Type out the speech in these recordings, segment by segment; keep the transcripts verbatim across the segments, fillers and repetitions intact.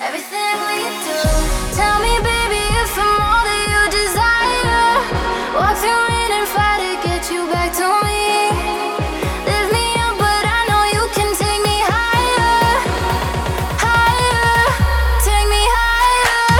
everything we do. Tell me, baby, if I'm all that you desire. Walk through rain and fire to get you back to me. Lift me up, but I know you can take me higher, higher, take me higher.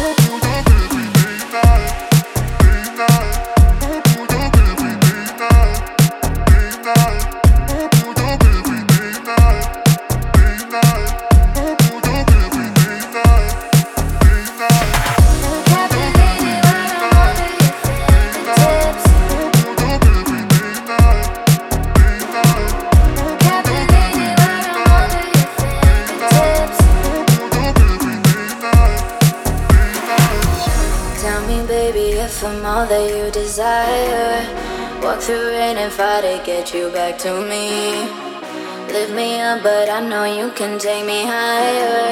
Tell me, baby, if I'm all that you desire. Walk through rain and fire to get you back to me. Lift me up, but I know you can take me higher,